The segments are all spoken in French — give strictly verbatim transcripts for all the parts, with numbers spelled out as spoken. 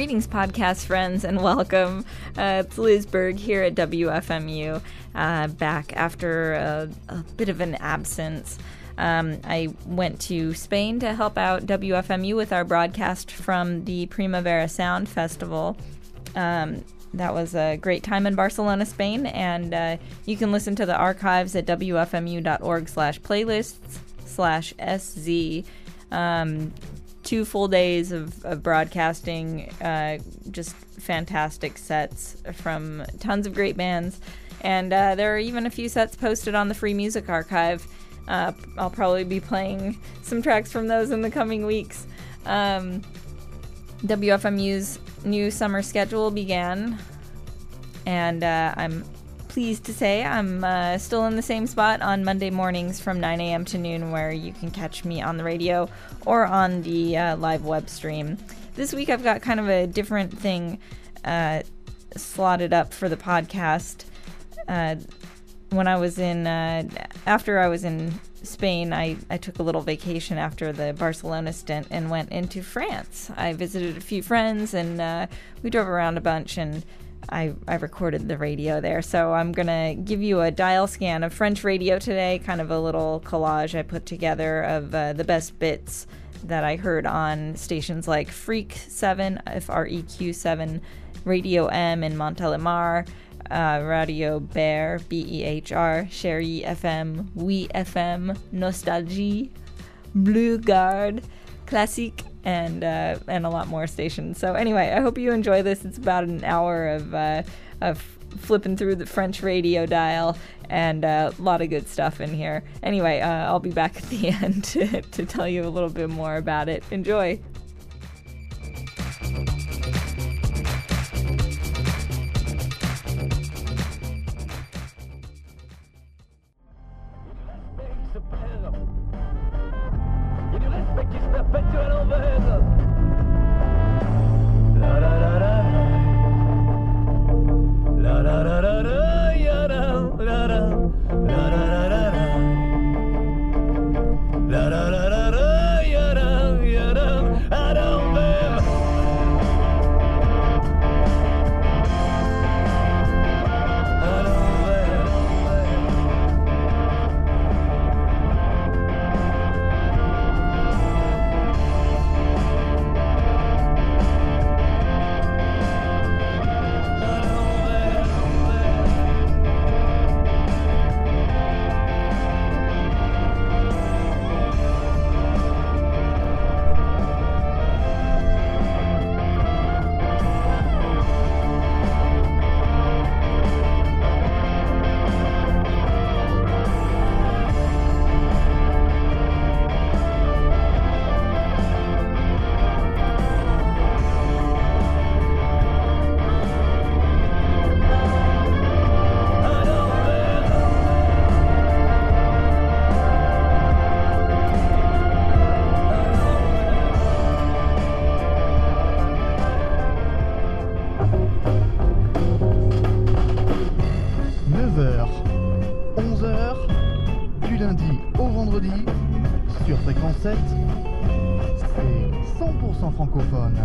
Greetings, podcast friends, and welcome. Uh, it's Liz Berg here at W F M U, uh, back after a, a bit of an absence. Um, I went to Spain to help out W F M U with our broadcast from the Primavera Sound Festival. Um, that was a great time in Barcelona, Spain, and uh, you can listen to the archives at W F M U dot org slash playlists slash S Z. Um, two full days of, of broadcasting, uh, just fantastic sets from tons of great bands. And uh, there are even a few sets posted on the Free Music Archive. Uh, I'll probably be playing some tracks from those in the coming weeks. Um, W F M U's new summer schedule began, and uh, I'm pleased to say I'm uh, still in the same spot on Monday mornings from nine a.m. to noon, where you can catch me on the radio or on the uh, live web stream. This week I've got kind of a different thing uh, slotted up for the podcast. Uh, when I was in, uh, after I was in Spain, I, I took a little vacation after the Barcelona stint and went into France. I visited a few friends, and uh, we drove around a bunch, and I, I recorded the radio there. So I'm going to give you a dial scan of French radio today, kind of a little collage I put together of uh, the best bits that I heard on stations like Freak seven, F R E Q seven, Radio M in Montélimar, uh, Radio Bear, B E H R, Chérie F M, Oui F M, Nostalgie, Blue Guard, Classique, and uh, and a lot more stations. So anyway, I hope you enjoy this. It's about an hour of uh, of flipping through the French radio dial, and uh, a lot of good stuff in here. Anyway, uh, I'll be back at the end to, to tell you a little bit more about it. Enjoy. C'est cent pour cent francophone.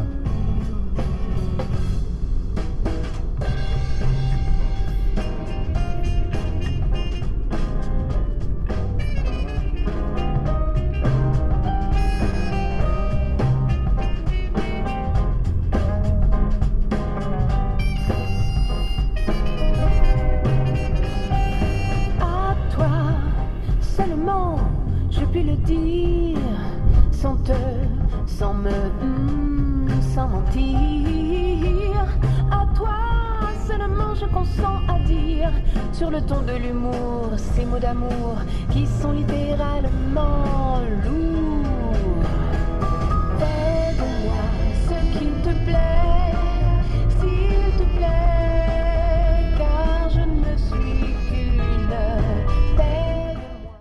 À toi seulement je puis le dire, sans te, sans me, mm, sans mentir. À toi seulement je consens à dire, sur le ton de l'humour, ces mots d'amour qui sont littéralement lourds. Fais de moi ce qu'il te plaît, s'il te plaît, car je ne suis qu'une. Fais de moi.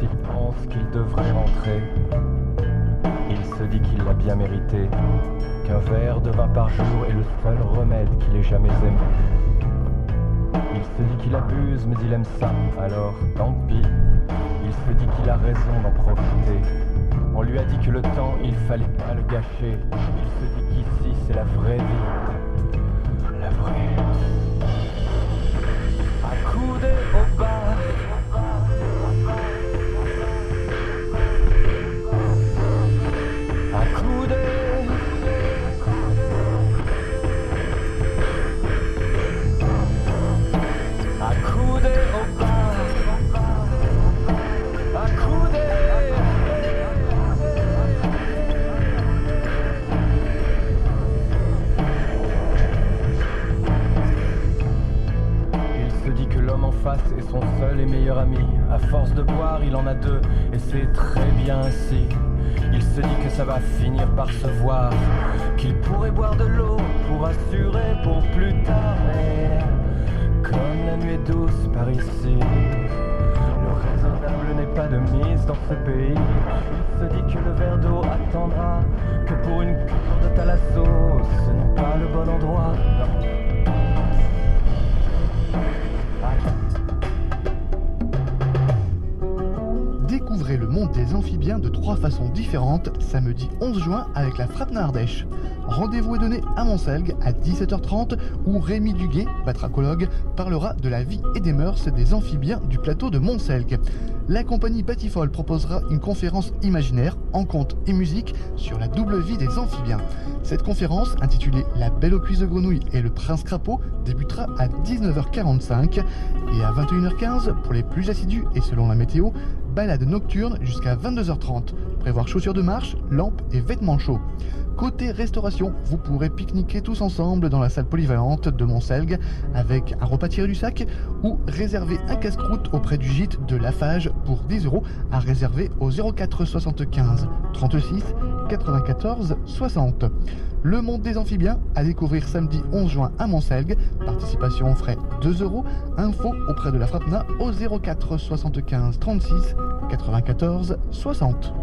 s'il pense qu'il devrait rentrer. Il se dit qu'il l'a bien mérité, qu'un verre de vin par jour est le seul remède qu'il ait jamais aimé. Il se dit qu'il abuse, mais il aime ça, alors tant pis. Il se dit qu'il a raison d'en profiter. On lui a dit que le temps, il fallait pas le gâcher. Il se dit qu'ici, c'est la vraie vie. La vraie. Accoudé au bar. Accoudé. Accoudé au bar. Accoudé. Il se dit que l'homme en face est son seul et meilleur ami. À force de boire, il en a deux, et c'est très bien ainsi. Il se dit que ça va finir par se voir, qu'il pourrait boire de l'eau pour assurer pour plus tard. Mais comme la nuit est douce par ici, le raisonnable n'est pas de mise dans ce pays. Il se dit que le verre d'eau attendra, que pour une cure de thalasso, ce n'est pas le bon endroit. Non. Découvrez le monde des amphibiens de trois façons différentes samedi onze juin avec la Frapna Ardèche. Rendez-vous est donné à Montselgue à dix-sept heures trente où Rémi Duguet, batracologue, parlera de la vie et des mœurs des amphibiens du plateau de Montselgue. La compagnie Batifol proposera une conférence imaginaire en contes et musique sur la double vie des amphibiens. Cette conférence, intitulée La Belle aux cuisses de grenouille et le Prince Crapaud, débutera à dix-neuf heures quarante-cinq et à vingt et une heures quinze, pour les plus assidus et selon la météo, balade nocturne jusqu'à vingt-deux heures trente. Prévoir chaussures de marche, lampes et vêtements chauds. Côté restauration, vous pourrez pique-niquer tous ensemble dans la salle polyvalente de Montselgue avec un repas tiré du sac ou réserver un casse-croûte auprès du gîte de Lafage pour dix euros à réserver au zéro quatre soixante-quinze trente-six quatre-vingt-quatorze soixante. Le monde des amphibiens à découvrir samedi onze juin à Montselgue. Participation aux frais deux euros. Info auprès de la Frapna au zéro quatre soixante-quinze trente-six quatre-vingt-quatorze soixante.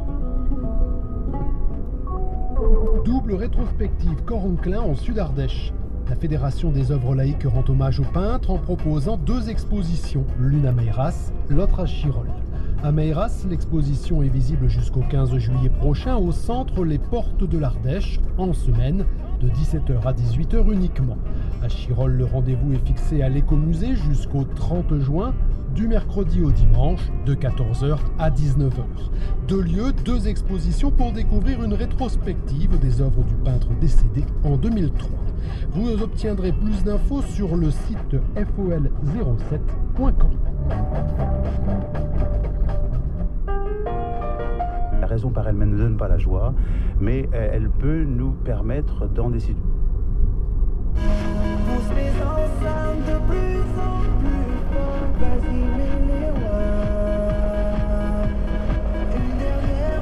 Double rétrospective Corentin en Sud-Ardèche. La Fédération des œuvres laïques rend hommage aux peintres en proposant deux expositions, l'une à Meiras, l'autre à Chirol. À Meiras, l'exposition est visible jusqu'au quinze juillet prochain au centre Les Portes de l'Ardèche, en semaine, de dix-sept heures à dix-huit heures uniquement. À Chirol, le rendez-vous est fixé à l'écomusée jusqu'au trente juin, du mercredi au dimanche, de quatorze heures à dix-neuf heures. Deux lieux, deux expositions pour découvrir une rétrospective des œuvres du peintre décédé en deux mille trois. Vous obtiendrez plus d'infos sur le site f o l zéro sept point com. La raison par elle-même ne donne pas la joie, mais elle peut nous permettre dans des situations. Pousse les enceintes de plus en plus fort, vas-y mets-les-moi une dernière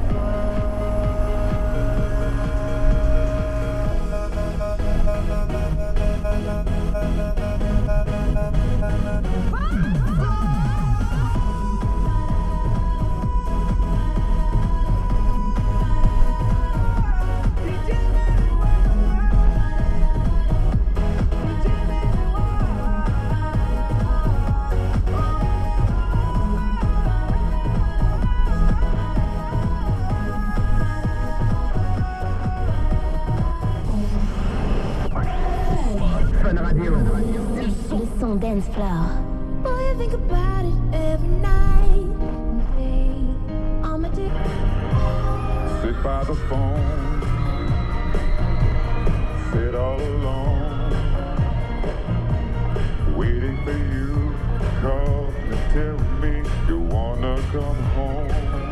Dance floor. Boy, I think about it every night. I'm addicted. Sit by the phone, sit all alone, waiting for you to call and tell me you wanna come home.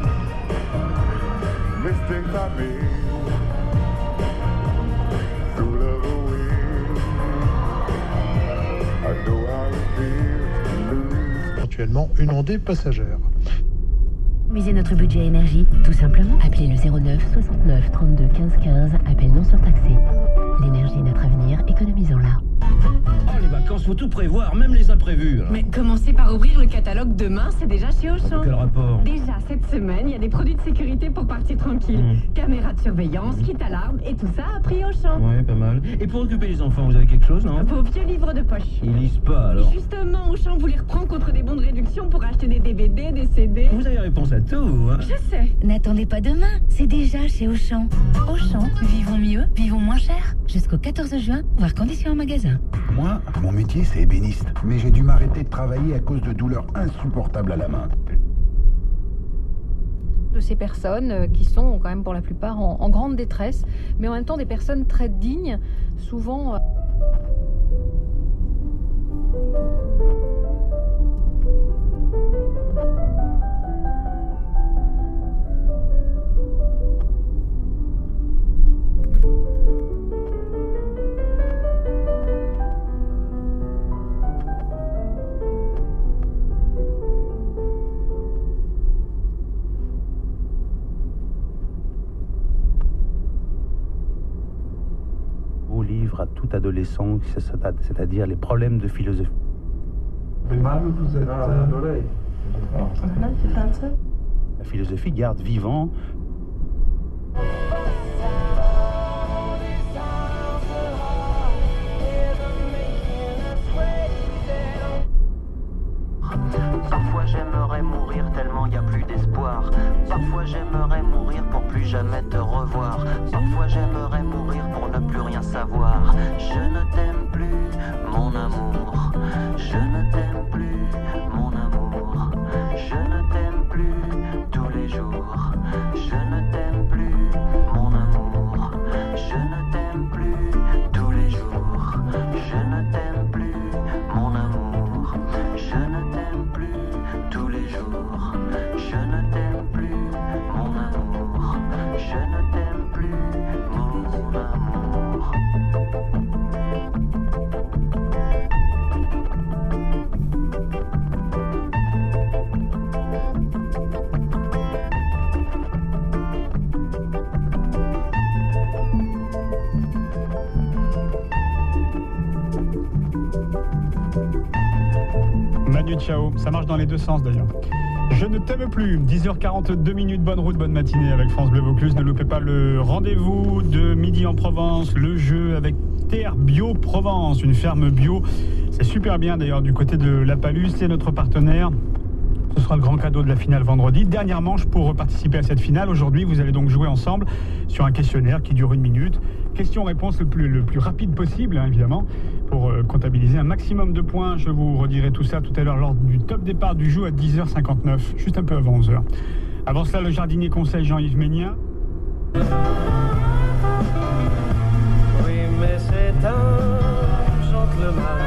Mistakes I made, threw love away. I know how it feels to lose. Éventuellement une ondée passagère. Misez notre budget énergie, tout simplement. Appelez le zéro neuf soixante-neuf trente-deux quinze quinze, appel non surtaxé. L'énergie est notre avenir, économisons-la. Oh, les vacances, faut tout prévoir, même les imprévus. Alors. Mais commencez par ouvrir le catalogue demain, c'est déjà chez Auchan. Quel rapport? Déjà, cette semaine, il y a des produits de sécurité pour partir tranquille. Mmh. Caméra de surveillance, kit alarme, et tout ça à prix Auchan. Ouais, pas mal. Et pour occuper les enfants, vous avez quelque chose, non? Vos vieux livres de poche. Ils lisent pas, alors. Justement, Auchan vous les reprend contre des bons de réduction pour acheter des D V D, des C D. Vous avez réponse à tout, hein? Je sais. N'attendez pas demain, c'est déjà chez Auchan. Auchan, vivons mieux, vivons moins cher. Jusqu'au quatorze juin, voir conditions en magasin. Moi, mon métier, c'est ébéniste. Mais j'ai dû m'arrêter de travailler à cause de douleurs insupportables à la main. De ces personnes qui sont quand même pour la plupart en, en grande détresse, mais en même temps des personnes très dignes, souvent... Euh... Livre à tout adolescent, c'est-à-dire les problèmes de philosophie. Mais mal, vous êtes... Euh... La philosophie garde vivant. Parfois j'aimerais mourir tellement y a plus d'espoir. Parfois j'aimerais mourir pour plus jamais te revoir. Parfois j'aimerais mourir pour ne plus rien savoir. Je ne t'aime plus, mon amour. Je ne t'aime plus, mon amour. Je ne t'aime plus tous les jours. Je ne t'aime plus, mon amour. Je ne t'aime plus tous les jours. Je ne t'aime plus, mon amour. Je ne t'aime plus tous les jours. Je ne t'aime plus, mon amour. Je ne t'aime plus, mon amour. Manu Chao, ça marche dans les deux sens d'ailleurs. Je ne t'aime plus, dix heures quarante-deux minutes, bonne route, bonne matinée avec France Bleu Vaucluse. Ne loupez pas le rendez-vous de Midi en Provence, le jeu avec Terre Bio Provence, une ferme bio. C'est super bien d'ailleurs du côté de La Palus, c'est notre partenaire. Ce sera le grand cadeau de la finale vendredi. Dernière manche pour participer à cette finale. Aujourd'hui, vous allez donc jouer ensemble sur un questionnaire qui dure une minute. Question-réponse le plus, le plus rapide possible, hein, évidemment, pour euh, comptabiliser un maximum de points. Je vous redirai tout ça tout à l'heure lors du top départ du jeu à dix heures cinquante-neuf, juste un peu avant onze heures. Avant cela, le jardinier conseil Jean-Yves Ménien. Oui, mais c'est un gentleman.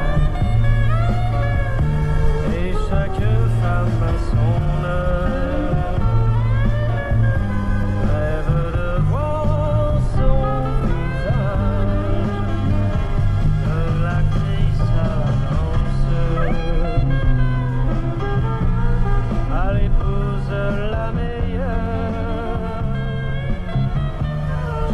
Et chaque femme a son heure. Rêve de voir son visage, de l'actrice à la danseuse, à l'épouse la meilleure.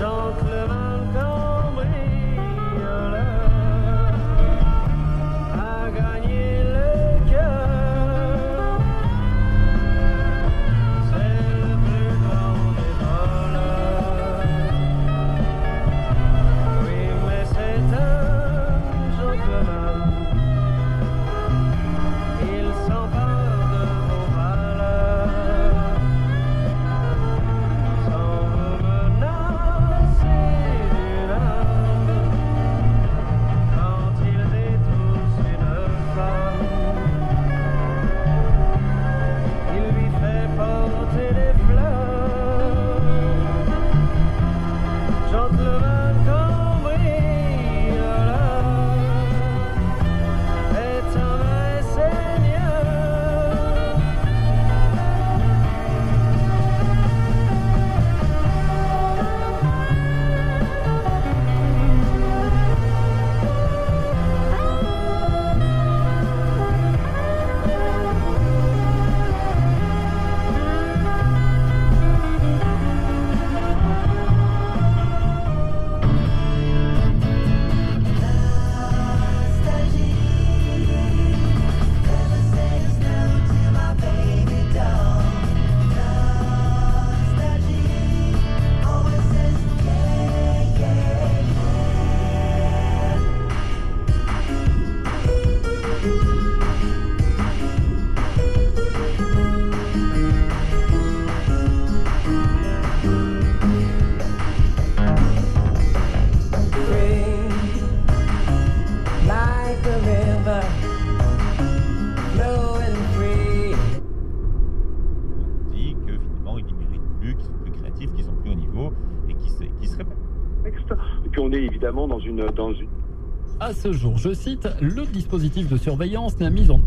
dispositifs qui sont plus haut niveau et qui se, qui se répètent. Et puis on est évidemment dans une, dans une... À ce jour, je cite, le dispositif de surveillance n'a mis en...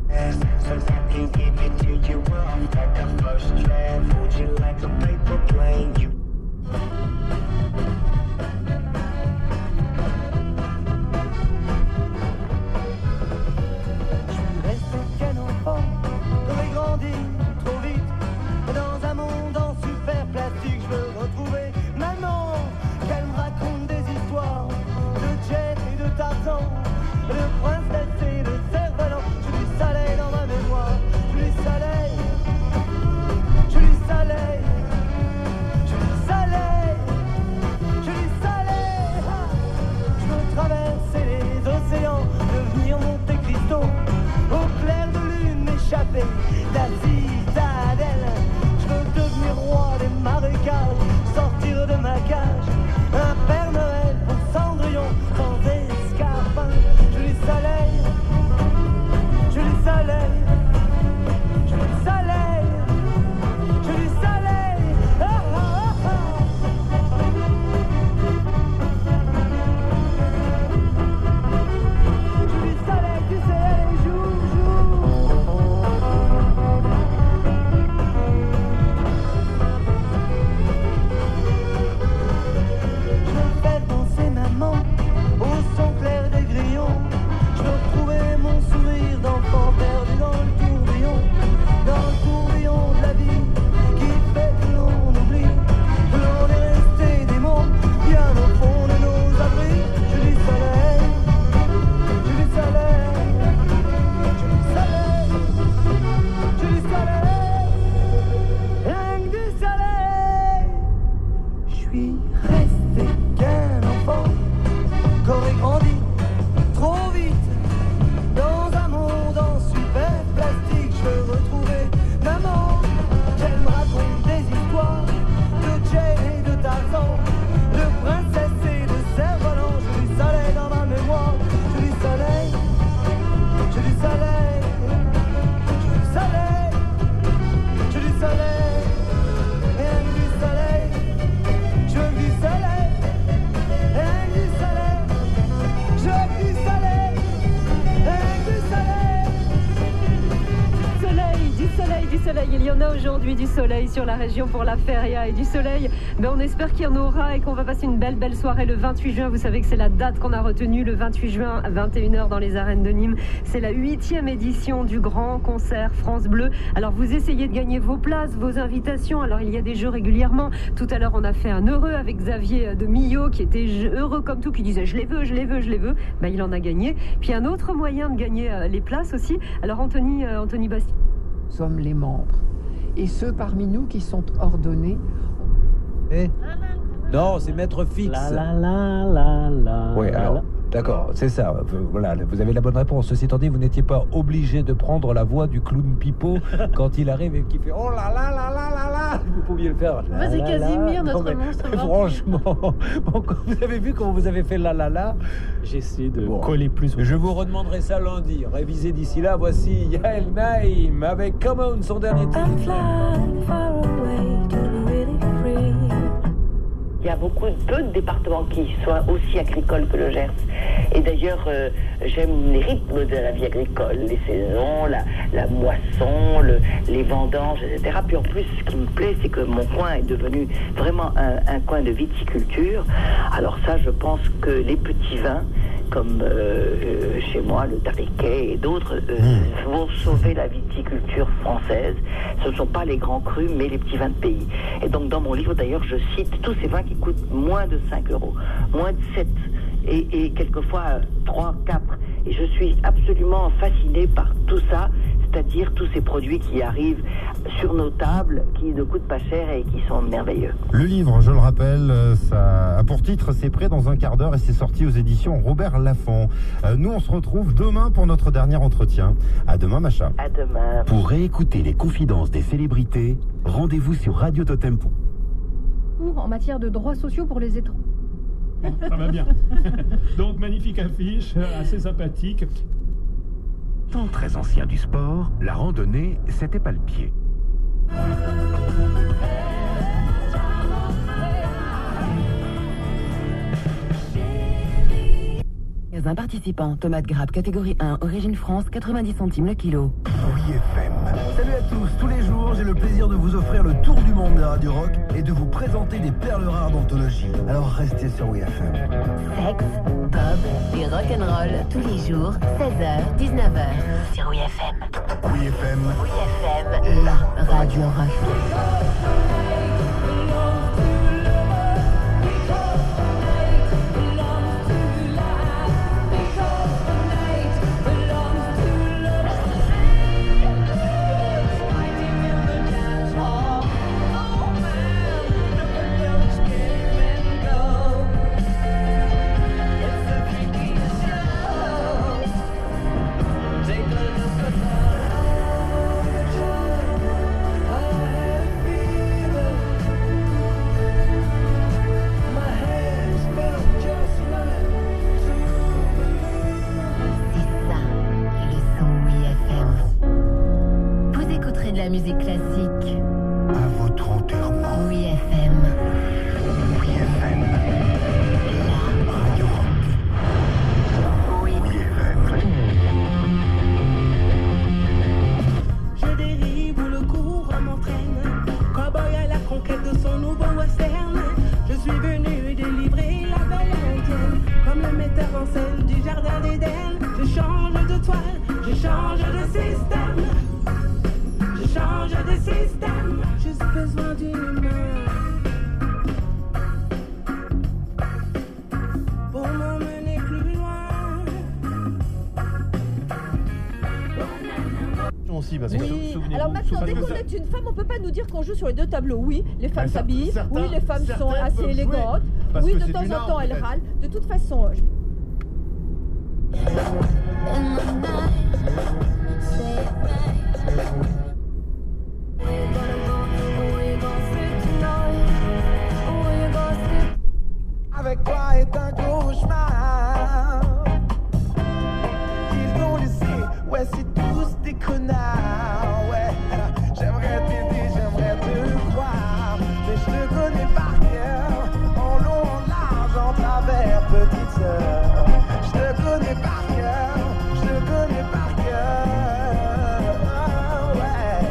La citadelle, je veux devenir roi des marécages, sortir de ma cage, un Père Noël pour Cendrillon, sans escarpin. Je lui soleil, je lui soleil, je lui soleil, je lui soleil. Ah, ah, ah, ah. Je lui soleil, tu sais, joue, joue. Il y en a aujourd'hui du soleil sur la région pour la feria et du soleil. Ben on espère qu'il y en aura et qu'on va passer une belle belle soirée le vingt-huit juin. Vous savez que c'est la date qu'on a retenue, le vingt-huit juin à vingt et une heures dans les arènes de Nîmes. C'est la huitième édition du grand concert France Bleu. Alors vous essayez de gagner vos places, vos invitations. Alors il y a des jeux régulièrement. Tout à l'heure on a fait un heureux avec Xavier de Millau qui était heureux comme tout, qui disait je les veux, je les veux, je les veux. Ben il en a gagné. Puis un autre moyen de gagner les places aussi. Alors Anthony, euh, Anthony Bastien. Nous sommes les membres. Et ceux parmi nous qui sont ordonnés. Eh non, c'est maître fixe. La la la la la. Oui, alors, d'accord, c'est ça. Voilà, vous avez la bonne réponse. Ceci étant dit, vous n'étiez pas obligé de prendre la voix du clown Pipo quand il arrive et qu'il fait oh là là là là là là. Vous pouviez le faire. Bah, c'est Casimir, notre mais, monstre. Franchement, bon, vous avez vu comment vous avez fait la la la. J'essaie de bon, coller plus. Je vous redemanderai ça lundi. Révisez d'ici là. Voici Yael Naïm avec Come On, son dernier titre. Il y a beaucoup, peu de départements qui soient aussi agricoles que le Gers. Et d'ailleurs, euh, j'aime les rythmes de la vie agricole, les saisons, la, la moisson, le, les vendanges, et cetera. Puis en plus, ce qui me plaît, c'est que mon coin est devenu vraiment un, un coin de viticulture. Alors ça, je pense que les petits vins, comme euh, chez moi, le Tariquet et d'autres, euh, mmh. vont sauver la viticulture française. Ce ne sont pas les grands crus, mais les petits vins de pays. Et donc, dans mon livre, d'ailleurs, je cite tous ces vins qui coûtent moins de cinq euros, moins de sept, et, et quelquefois trois, quatre. Et je suis absolument fascinée par tout ça, c'est-à-dire tous ces produits qui arrivent sur nos tables, qui ne coûtent pas cher et qui sont merveilleux. Le livre, je le rappelle, ça a pour titre C'est prêt dans un quart d'heure et c'est sorti aux éditions Robert Laffont. Euh, nous, on se retrouve demain pour notre dernier entretien. À demain, Macha. À demain. Pour réécouter les confidences des célébrités, rendez-vous sur Radio Totem. En matière de droits sociaux pour les étrangers. Ça va bien. Donc, magnifique affiche, assez sympathique. Temps très ancien du sport, la randonnée, c'était pas le pied. magasins participants. Tomates grappes catégorie un, origine France, quatre-vingt-dix centimes le kilo. Oui F M. Salut à tous, tous les jours j'ai le plaisir de vous offrir le tour du monde des Radio Rock et de vous présenter des perles rares d'anthologie. Alors restez sur Oui F M. Sexe, pub et rock'n'roll tous les jours, seize heures, dix-neuf heures sur Oui F M. Oui F M. Oui F M, la Radio Rock. La musique classique. À votre enterrement. Oui F M. Oui F M. La Radio Rock. Oui, oui F M. Je dérive où le courant m'entraîne. Cowboy à la conquête de son nouveau western. Je suis venu délivrer la belle indienne. Comme le metteur en scène du jardin d'Éden. Je change de toile, je change de système. Change de système, juste besoin d'une main pour m'emmener plus loin. Aussi, parce que oui. souvenez-vous, Alors maintenant, dès souvenez-vous, qu'on est une femme, on peut pas nous dire qu'on joue sur les deux tableaux. Oui, les femmes Ben, s'habillent, certains- oui, les femmes sont certaines assez peuvent élégantes, jouer, parce oui, que de c'est temps une en arme, temps elles peut-être. râlent. De toute façon, je... Avec quoi est un cauchemar. Ils t'ont laissé, ouais c'est tous des connards. Ouais, j'aimerais t'aider, j'aimerais te croire, mais je te connais par cœur, en long, en large, en travers, petite sœur. Je te connais par cœur, je te connais par cœur. Ouais,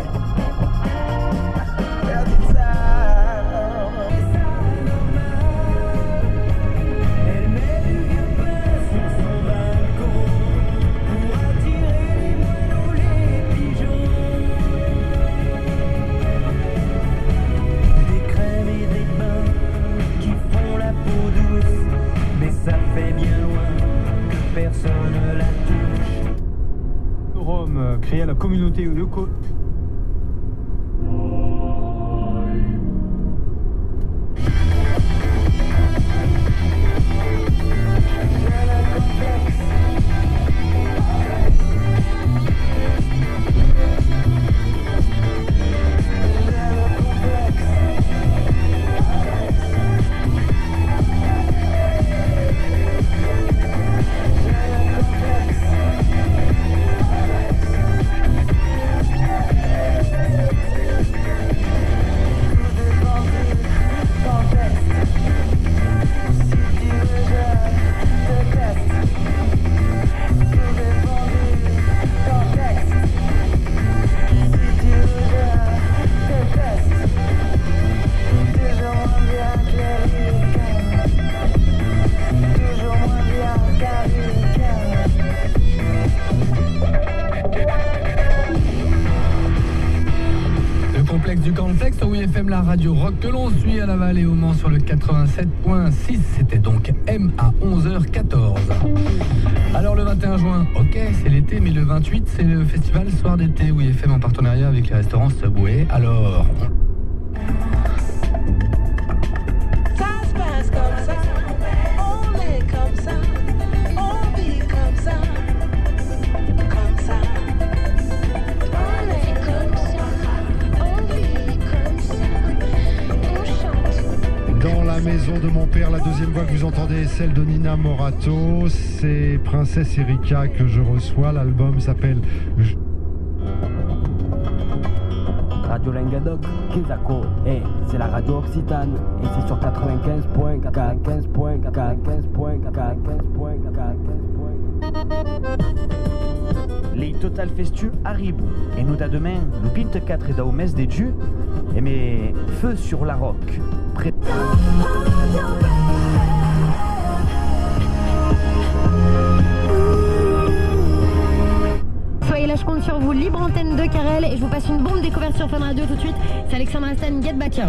petite sœur. Ça fait bien loin que personne la touche. Rome, euh, créé à la communauté locale. Du Cornflakes sur Oui F M, la radio rock que l'on suit à Laval et au Mans sur le quatre-vingt-sept point six. C'était donc M à onze heures quatorze. Alors le vingt et un juin, ok, c'est l'été, mais le vingt-huit, c'est le festival Soir d'été Oui F M en partenariat avec les restaurants Subway. Alors... Ça se passe comme ça, on est comme ça, on vit comme ça, comme ça. On est comme ça, on vit comme ça, on chante. Dans la maison de mon père, la deuxième voix que vous entendez est celle de Nina Morato. C'est Princesse Erika que je reçois. L'album s'appelle... Radio Languedoc, Kézako, et c'est la radio Occitane, et c'est sur quatre-vingt-quinze point quatre, quinze point quatre, quinze point quatre, quinze point quatre, quinze point quatre. Les total festu arribent et nous demain le vingt-quatre da au mes de Dieu et mais feu sur la rock. Pré- Soyez là, je compte sur vous. Libre antenne de Karel et je vous passe une bombe découverte sur Fun Radio tout de suite. C'est Alexandre Astan, Get Back.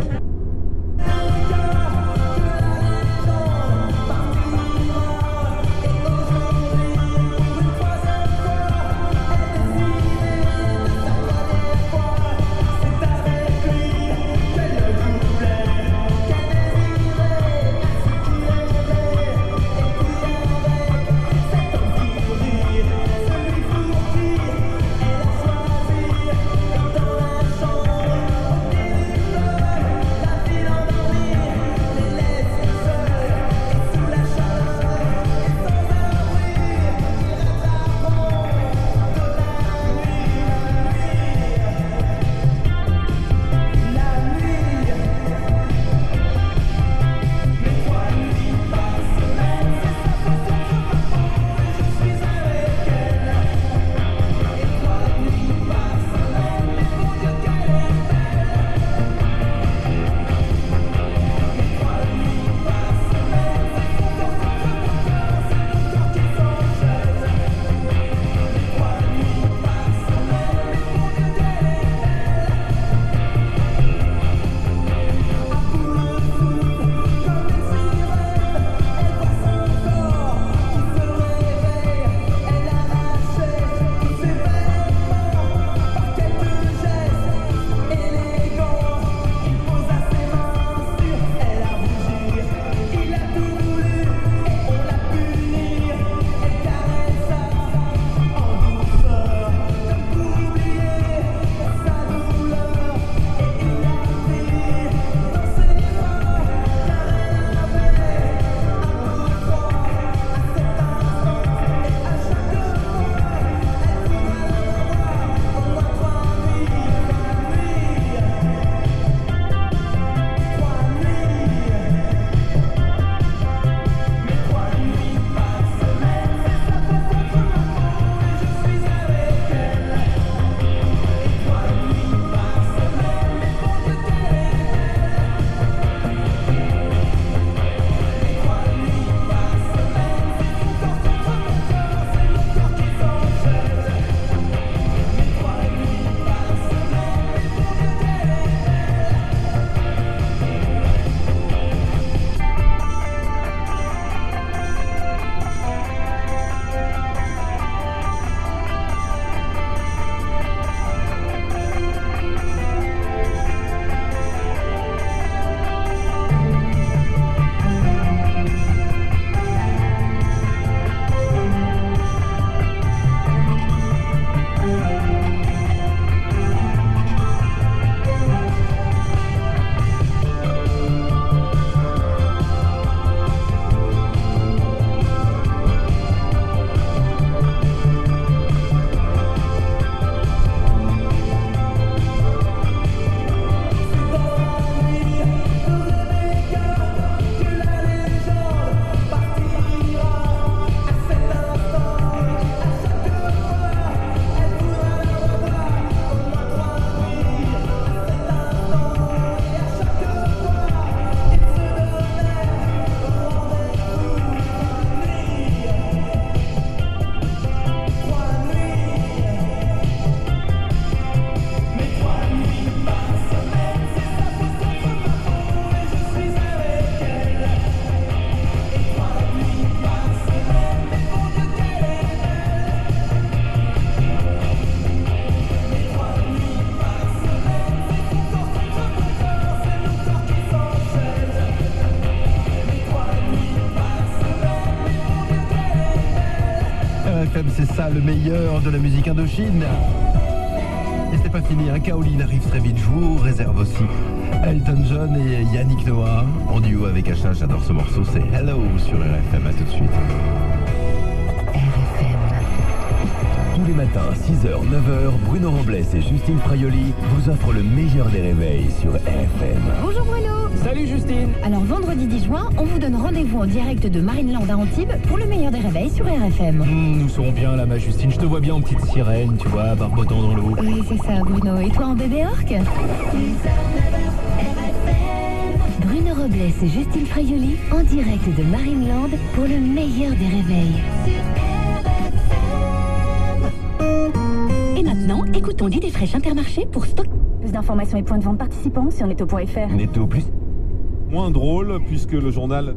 C'est ça le meilleur de la musique Indochine. Et c'est pas fini, hein. Kaolin arrive très vite. Je vous réserve aussi Elton John et Yannick Noah en duo avec H. J'adore ce morceau, c'est Hello sur R F M. À tout de suite. R F M. Tous les matins, six heures, neuf heures, Bruno Robles et Justine Fraioli vous offrent le meilleur des réveils sur R F M. Bonjour Bruno. Salut Justine. Alors vendredi dix juin, on vous donne rendez-vous en direct de Marineland à Antibes pour le meilleur des réveils sur R F M. Mmh, nous serons bien là, ma Justine. Je te vois bien en petite sirène, tu vois, barbotant dans l'eau. Oui, c'est ça Bruno. Et toi en bébé orque? Bruno Robles et Justine Fraioli en direct de Marineland pour le meilleur des réveils. Et maintenant, écoutons l'idée fraîche Intermarché pour stock. Plus d'informations et points de vente participants sur netto point f r. Netto plus. Moins drôle puisque le journal...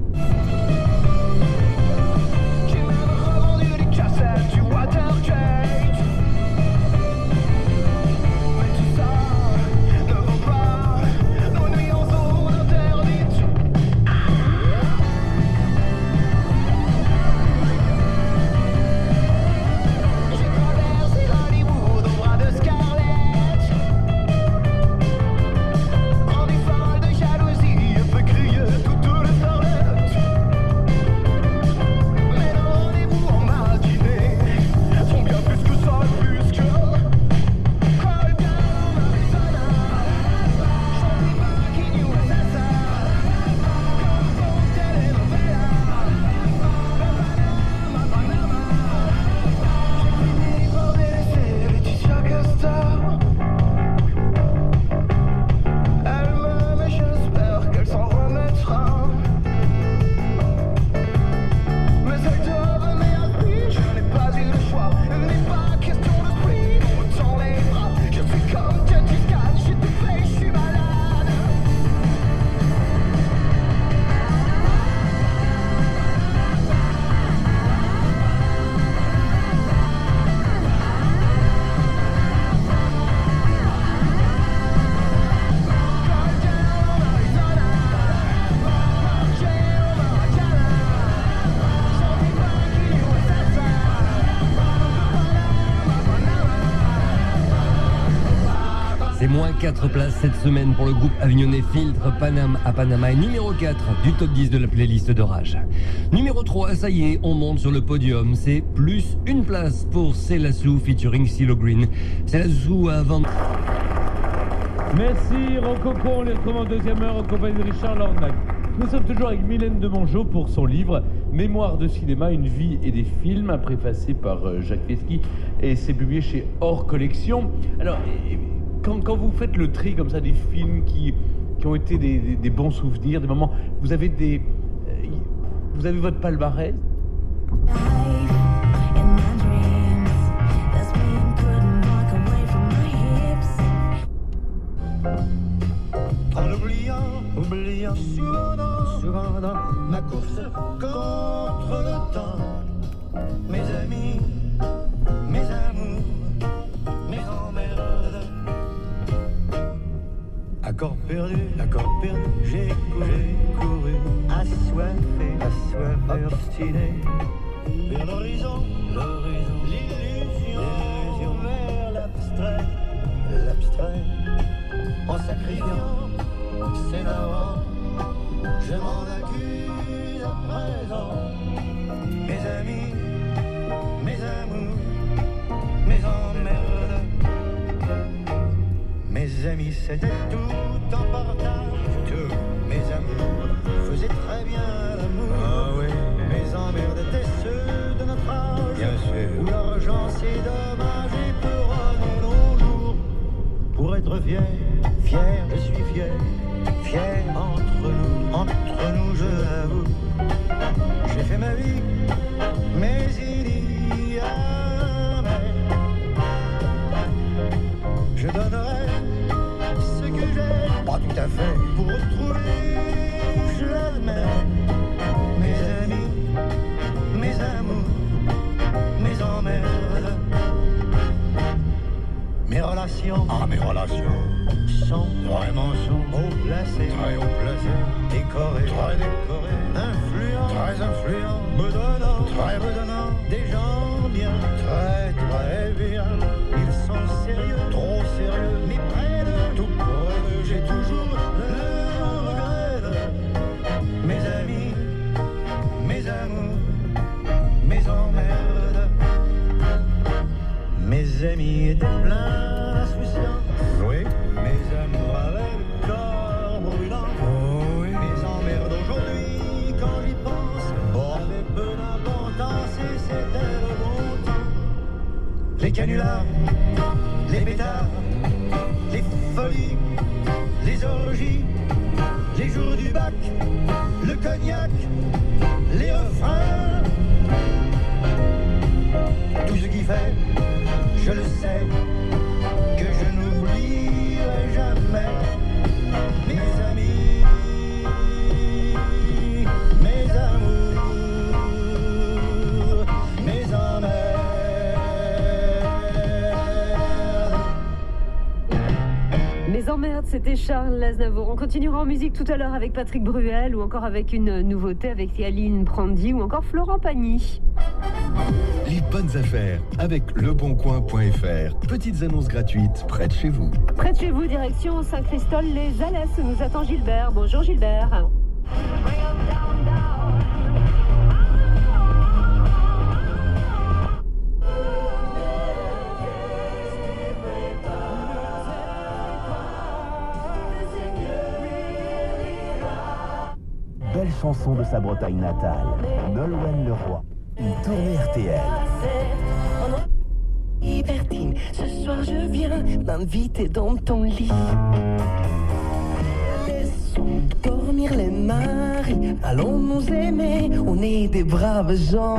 Moins quatre places cette semaine pour le groupe avignonnais Filtre. Paname à Panama est numéro quatre du top dix de la playlist d'Orage. Numéro trois, ça y est, on monte sur le podium. C'est plus une place pour C'est la Sou featuring Silo Green. C'est la Sou à vendre. Merci Rococo, on les retrouve en deuxième heure en compagnie de Richard Lornac. Nous sommes toujours avec Mylène de Mongeau pour son livre Mémoire de cinéma, une vie et des films, préfacé par Jacques Fesky, et c'est publié chez Hors Collection. Alors, Quand, quand vous faites le tri comme ça des films qui, qui ont été des, des, des bons souvenirs, des moments, vous avez des, euh, vous avez votre palmarès. En oubliant, oubliant, souvent, souvent dans ma course contre le temps, mes amis, mes amours, mes emmerdes. Accord perdu, accord perdu, j'ai couru, couru, assoiffé, assoiffé, obstiné, vers l'horizon, l'horizon, l'illusion, l'illusion, vers l'abstrait, l'abstrait, en sacrifiant, c'est navrant, je m'en accuse à présent, mes amis, mes amours, mes emmerdes. Mes amis, c'était tout en partage, tous mes amours faisaient très bien l'amour. Ah oui. Mes emmerdes étaient ceux de notre âge, bien sûr, où l'argent c'est dommage et pour nos jours. Pour être fier, fier, je suis fier, fier entre nous, entre nous, je l'avoue. J'ai fait ma vie, mais il y a mais je donnerai pas tout à fait pour retrouver, je l'admets, mes amis, mes amours, mes emmerdes, mes relations, ah mes relations sont vraiment sont haut placées, très haut placées, décorées, très décorées, influents, très influents, bedonnants, très bedonnants, des gens bien, très très bien, ils sont sérieux, trop sérieux, mais près de tout pour eux, j'ai toujours le regret. Mes amis, mes amours, mes emmerdes, nuits étaient pleins d'insouciance. Oui. Mes amours avaient le corps brûlant. Oh oui. Mes emmerdes d'aujourd'hui, quand j'y pense, avaient peu d'importance et c'était le bon temps. Les canulars, les pétards, les folies, les orgies, les jours du bac, le cognac, les refrains. Tout ce qui fait, je le sais, que je n'oublierai jamais mes amis, mes amours, mes emmerdes. Les emmerdes, c'était Charles Aznavour. On continuera en musique tout à l'heure avec Patrick Bruel ou encore avec une nouveauté avec Yaline Prandi ou encore Florent Pagny. Les bonnes affaires avec leboncoin point f r. Petites annonces gratuites près de chez vous. Près de chez vous, direction Saint-Christol-les-Alès, où nous attend Gilbert. Bonjour Gilbert. Belle chanson de sa Bretagne natale, Nolwenn Leroy. Une tournée R T L. Libertine, ce soir je viens m'inviter dans ton lit. Laissons dormir les maris, allons nous aimer, on est des braves gens.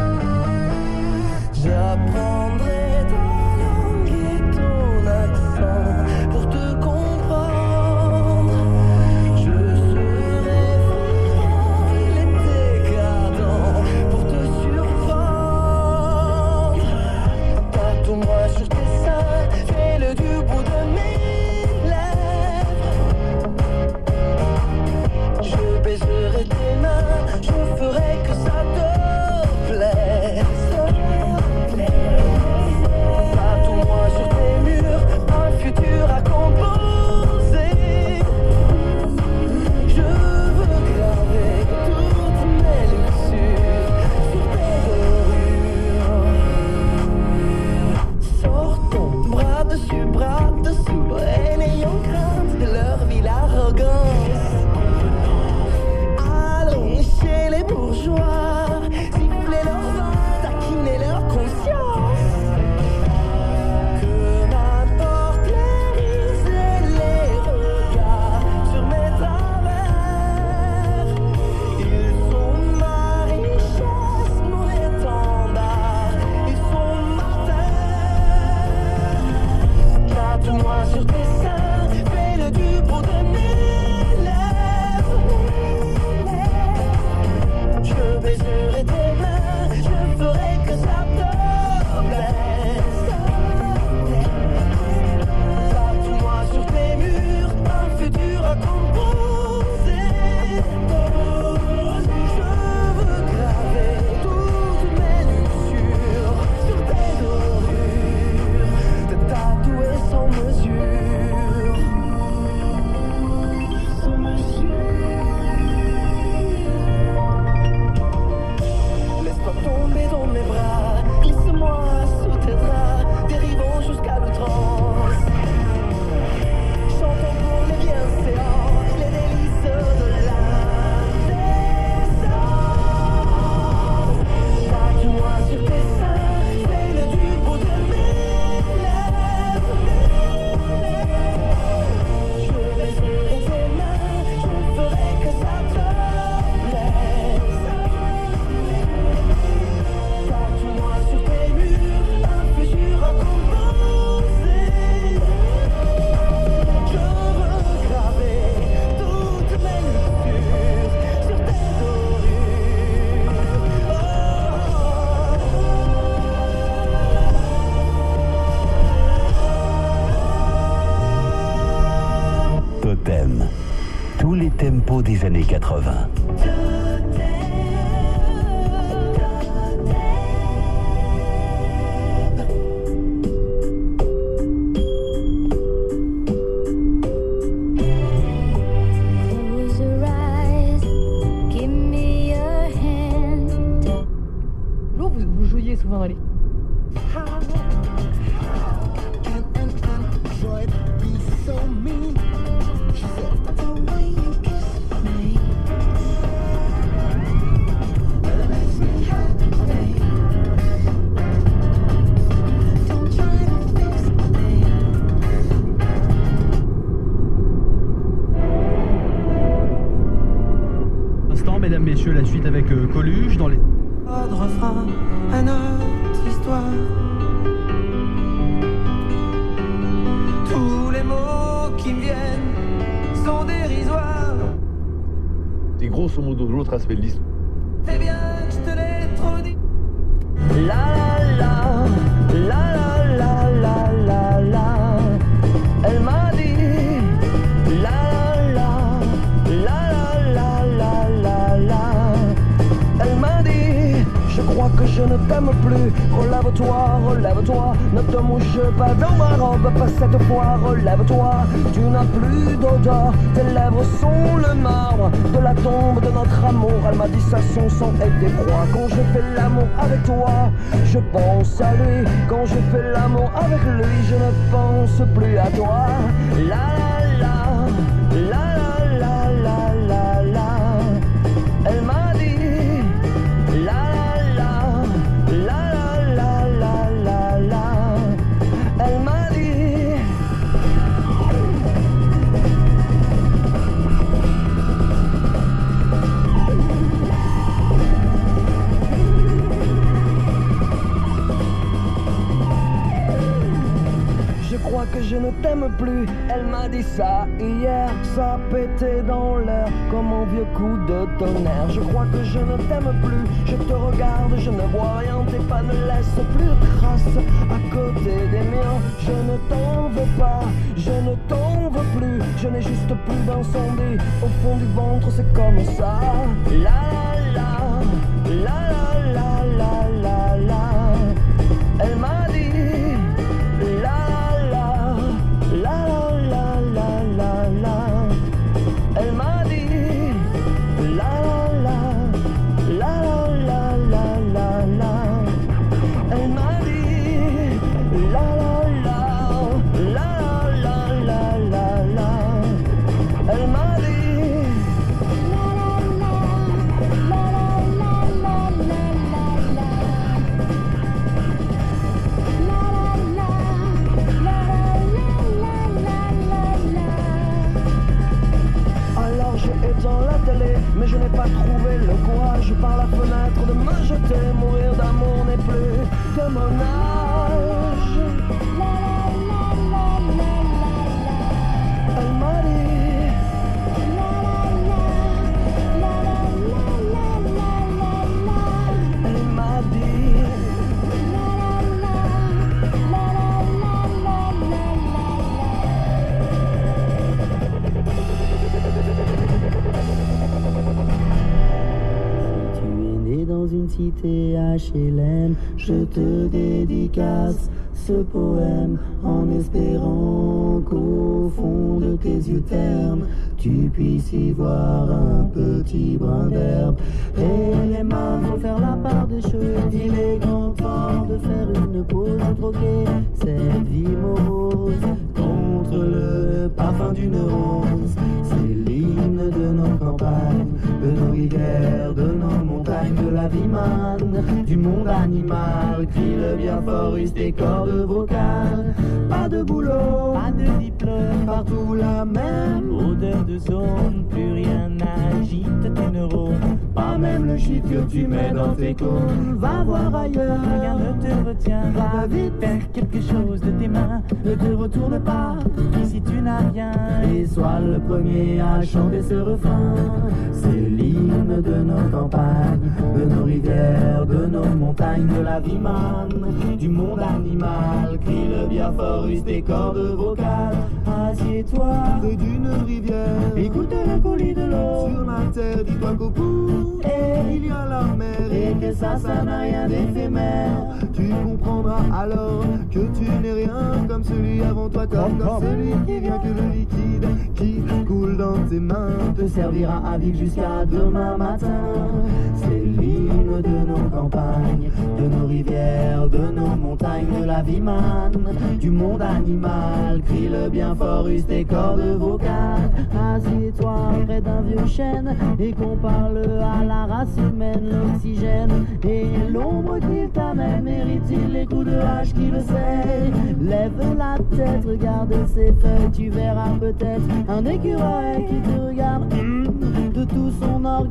J'apprendrai ta langue et ton accent pour te comprendre. Je serai fidèle et décadent pour te surprendre. Tatoue-moi sur tes seins, fais-le du bout de mes lèvres. Je baiserai tes mains, je ferai que ça te plaise. Tatoue-moi sur tes murs un futur à composer. Je veux graver toutes mes luxures sur tes dorures. Sors ton bras dessus, bras dessous, et n'ayons crainte de leur ville arrogance. Allons chez les bourgeois, siffler leur vin, taquiner leur conscience. Que m'importe les rises et les regards sur mes travers. Ils sont ma richesse, mon étendard, ils sont ma terre. Tatoue-moi sur tes seins, fais-le du bout de mes lèvres. Je baiserai tes mains, je ferai que ça te plaise. Tatoue-moi sur tes murs un futur à composer. Je veux graver toutes mes luxures sur tes dorures, te tatouer sans mesure. Sans mesure. Laisse-toi tomber dans mes bras, glisse-moi sous tes draps, dérivons jusqu'à l'outrance. Chantons pour les bienséants, les délices de l'indécence. Tatoue-moi sur tes seins, fais-le du bout de mes lèvres. Je baiserai tes mains, je ferai que ça te plaise. Tatoue-moi sur tes murs un futur à composer. Je veux graver toutes mes luxures sur tes dorures. Totem. Tous les tempos des années quatre-vingts. Close your eyes, give me your hand. L'eau, vous, vous jouiez souvent dans les... mesdames, messieurs, la suite avec euh, Coluche dans les... Pas de refrain à notre histoire. Tous les mots qui me viennent sont dérisoires. C'est grosso modo l'autre aspect de l'histoire. C'est bien que je te l'ai trop dit. La la la, la la la la la la. Elle m'a dit la la la, la la la la la. Elle m'a dit, je crois que je ne t'aime plus. Relève-toi, relève-toi, ne te mouche pas dans ma robe, pas cette fois, relève-toi. Tu n'as plus d'odeur, tes lèvres sont le marbre de la tombe de notre amour. Elle m'a dit ça, son sang et des croix. Quand je fais l'amour avec toi, je pense à lui. Quand je fais l'amour avec lui, je ne pense plus à toi. La la la, la la la la la. Elle m'a dit la la la, la la la la la. Elle m'a dit. Je crois que je ne t'aime plus. Elle m'a dit ça hier, ça pétait dans l'air comme un vieux coup de tonnerre. Je crois que je ne t'aime plus. Je te regarde, je ne vois rien. Tes pas ne laissent plus de traces à côté des miens. Je ne t'en veux pas, je ne t'en veux plus. Je n'ai juste plus d'incendie au fond du ventre, c'est comme ça. La la la, la la la la la. Elle m'a dit la la la la la la la. Elle m'a dit la la la la la la la. Elle m'a dit la la la la la la la. Elle m'a dit la la la la la la la. Alors j'ai éteint la télé, mais je n'ai pas trouvé le courage par la fenêtre de me jeter. Mourir d'amour n'est plus de mon âge. Elle m'a dit elle m'a dit dans une cité H L M, je te dédicace ce poème en espérant qu'au fond de tes yeux ternes tu puisses y voir un petit brin d'herbe. Et les mains vont faire la part des choses. Il est grand temps de faire une pause, troquer cette vie morose contre le parfum d'une rose. C'est l'hymne de nos campagnes, de nos rivières, de nos montagnes, de la vie manne, du monde animal. Crie le bien fort, use tes cordes vocales. Pas de boulot, pas de diplôme, partout la même odeur de zone. Plus rien n'agite tes neurones, pas même le shit que tu mets dans tes cônes. Va voir ailleurs, rien ne te retient. Va vite faire quelque chose de tes mains. Ne te retourne pas, ici tu n'as rien. Et sois le premier à chanter ce refrain. C'est l'hymne de nos campagnes, de nos rivières, de nos montagnes, de la vie manne, du monde animal. Crie le bien fort, use tes cordes vocales. Assieds-toi près d'une rivière, écoute le coulis de l'eau. Sur la terre, dis-toi qu'au bout, et il y a la mer, et que ça, ça n'a rien d'éphémère. Tu comprendras alors que tu n'es rien comme celui avant toi, comme, comme celui qui vient, que le liquide qui coule dans tes mains te servira à vivre jusqu'à demain matin. C'est l'hymne de nos campagnes, de nos rivières, de nos montagnes, de la vie manne, du monde animal. Crie le bien fort, use tes cordes vocales. Assieds-toi près d'un vieux chêne et qu'on parle à la race humaine. L'oxygène et l'ombre qu'il t'amène, mérite-t-il les coups de hache qui le sait? Lève la tête, regarde ses feuilles, tu verras peut-être un écureuil qui te regarde. Mmh, de tout son orgueil, ça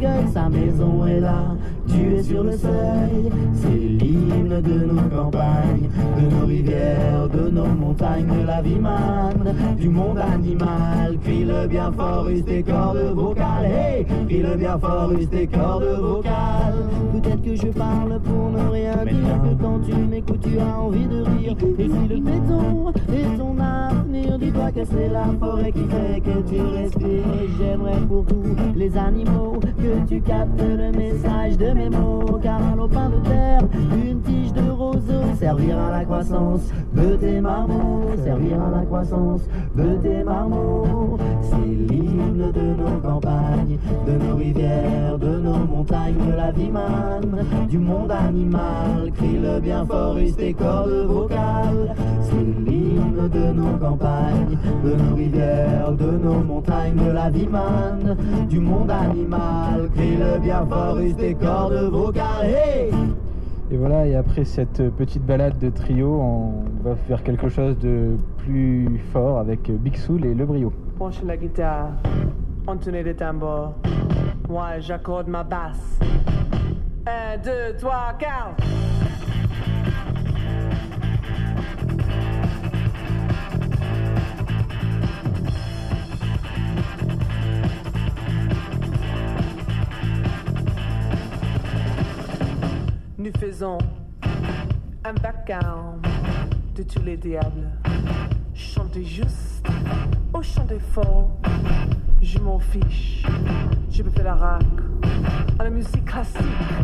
ta maison est là, tu es sur le seuil. C'est l'hymne de nos campagnes, de nos rivières, de nos montagnes, de la vie manne, du monde animal. Crie-le bien fort, use tes cordes vocales. Hey, crie-le bien fort, use tes cordes vocales. Peut-être que je parle pour ne rien dire, que quand tu m'écoutes tu as envie de rire. Et si le béton est ton avenir, dis-toi que c'est la forêt qui fait que tu respires. Et j'aimerais pour tous les animaux que tu captes le message de mes mots. Car un lopin de terre, une tige de roseau, servir à la croissance de tes marmots, servir à la croissance de tes marmots. C'est l'hymne de nos campagnes, de nos rivières, de nos montagnes, de la vie manne, du monde animal. Crie-le bien fort, use tes cordes vocales. C'est l'hymne de nos campagnes, de nos rivières, de nos montagnes, de la vie manne, du monde animal. Crie-le bien fort, use tes cordes vocales. Hey! Et voilà, et après cette petite balade de trio, on va faire quelque chose de plus fort avec Big Soul et Le Brio. Branche la guitare, entonner les tambours. Moi, j'accorde ma basse. Un, deux, trois, quatre. Nous faisons un vacarme de tous les diables. Chantez juste ou chantez fort, je m'en fiche. Je peux faire la rac à la musique classique.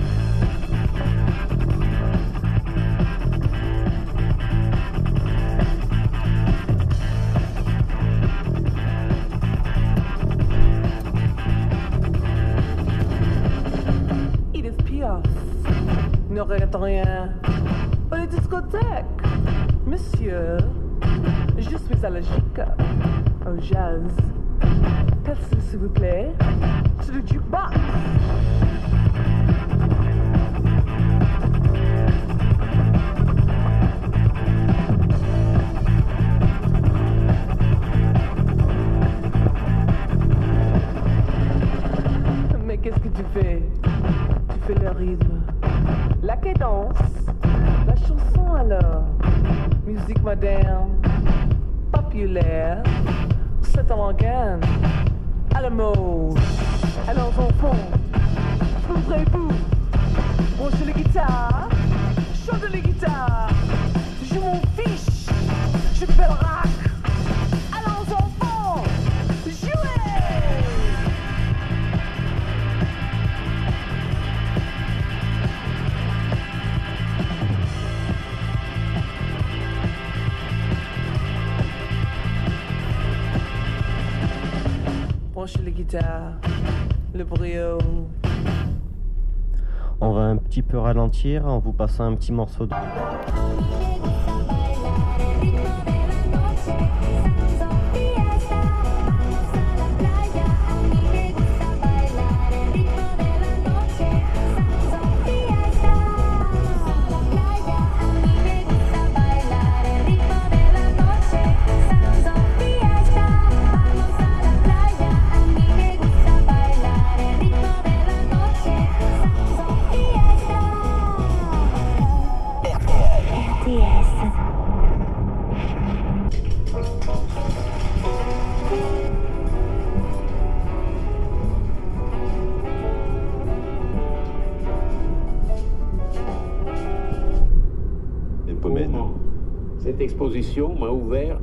Edith Piaf ne regrette rien. Aux discothèques, monsieur, je suis allergique au jazz. Passez s'il vous plaît sur le jukebox. Mais qu'est-ce que tu fais? Tu fais le rythme, la cadence, la chanson alors, musique moderne, populaire, c'est avant-garde, à la mode. Alors enfants, ouvrez-vous, branchez les guitares, chantez les guitares, je m'en fiche, je fais le rock. Alors enfants, jouez! Branchez les guitares, le brio. On va un petit peu ralentir en vous passant un petit morceau de... Cette exposition m'a ouvert.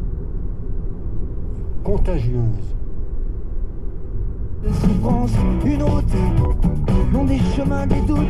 Contagieuse. De souffrance, une route, long des chemins des doutes.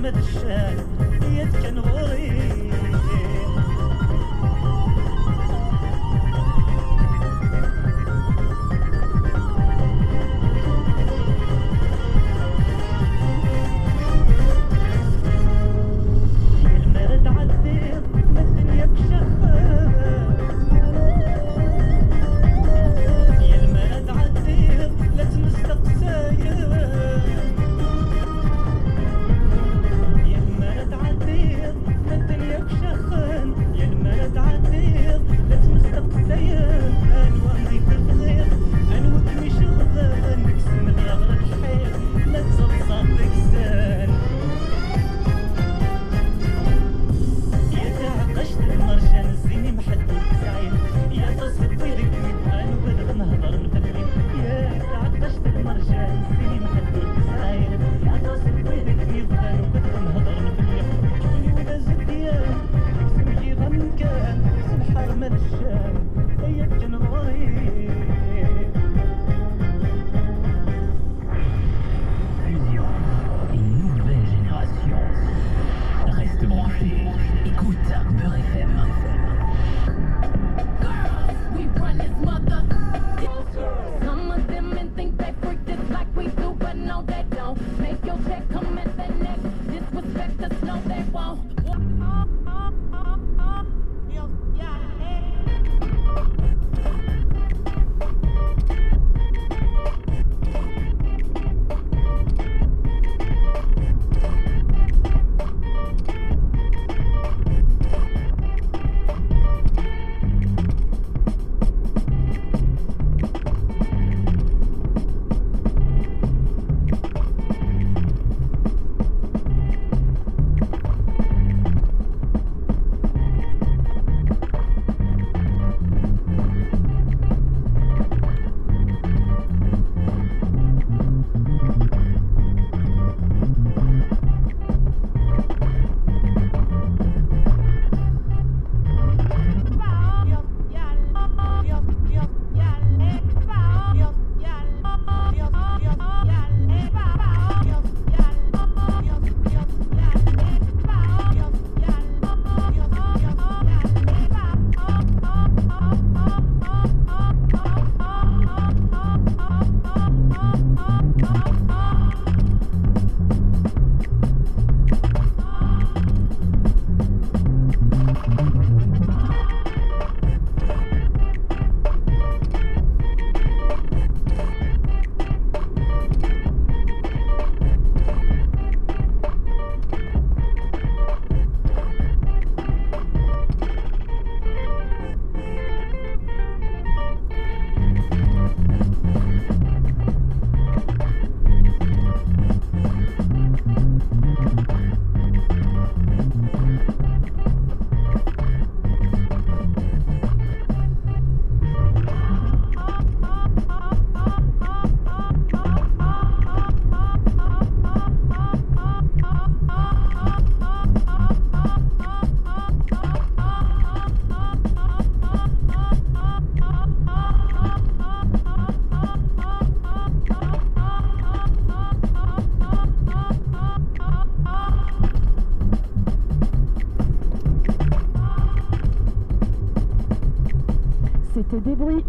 حرمة الشام يتكن غوري C'était des bruits.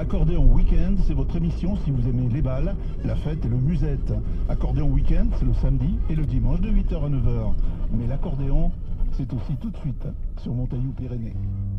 Accordéon Week-end, c'est votre émission si vous aimez les balles, la fête et le musette. Accordéon Week-end, c'est le samedi et le dimanche de huit heures à neuf heures. Mais l'accordéon, c'est aussi tout de suite sur Montaillou-Pyrénées.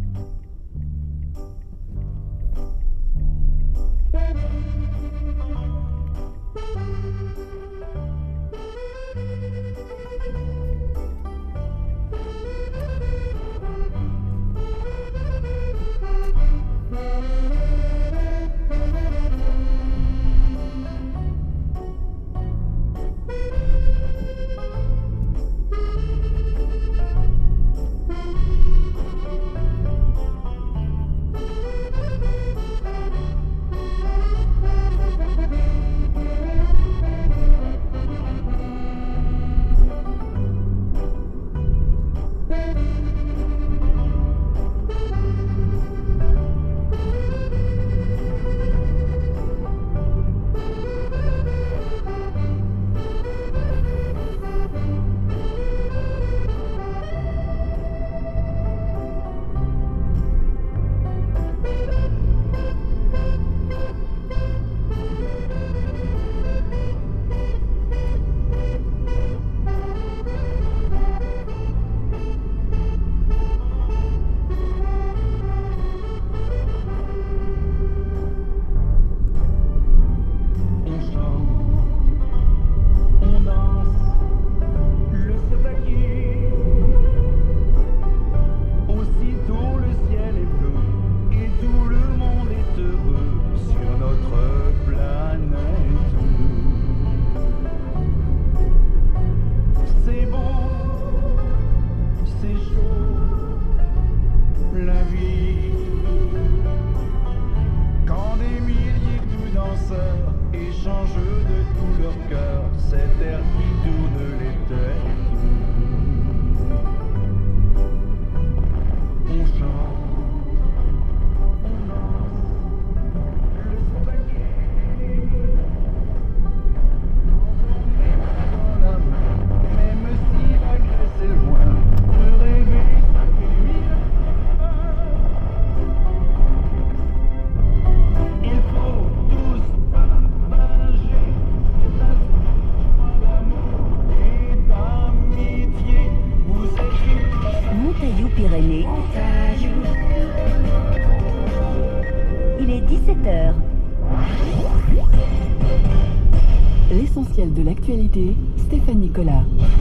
Il est dix-sept heures. L'essentiel de l'actualité, Stéphane Nicolas.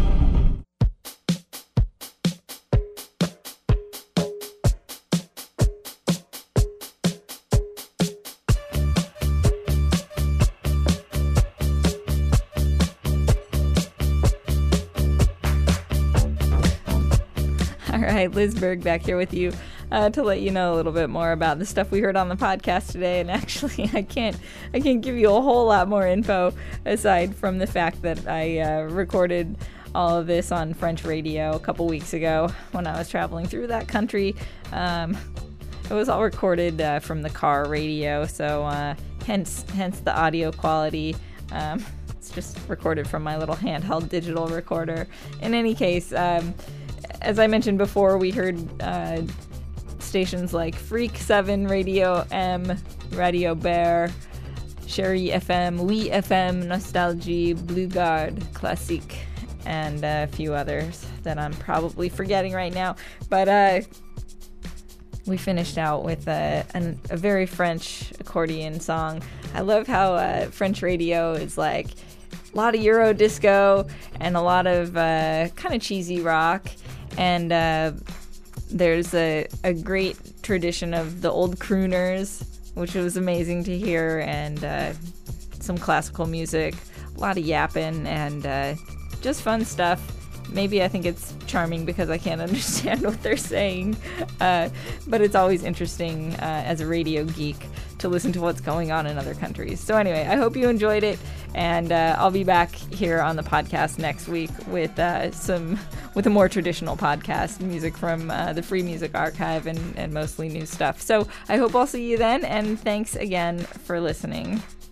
All right, Liz Berg back here with you uh, to let you know a little bit more about the stuff we heard on the podcast today. And actually, I can't I can't give you a whole lot more info aside from the fact that I uh, recorded all of this on French radio a couple weeks ago when I was traveling through that country. Um, it was all recorded uh, from the car radio, so uh, hence hence the audio quality. Um, it's just recorded from my little handheld digital recorder. In any case, um, as I mentioned before, we heard uh, stations like Freak seven, Radio M, Radio Bear, Chérie F M, Oui F M, Nostalgie, Blue Guard, Classique, and a few others that I'm probably forgetting right now. But uh, we finished out with a, an, a very French accordion song. I love how uh, French radio is like a lot of Euro disco and a lot of uh, kind of cheesy rock. And uh, there's a, a great tradition of the old crooners, which was amazing to hear, and uh, some classical music, a lot of yapping, and uh, just fun stuff. Maybe I think it's charming because I can't understand what they're saying, uh, but it's always interesting uh, as a radio geek to listen to what's going on in other countries. So anyway, I hope you enjoyed it, and uh, I'll be back here on the podcast next week with uh, some with a more traditional podcast, music from uh, the Free Music Archive and, and mostly new stuff. So I hope I'll see you then, and thanks again for listening.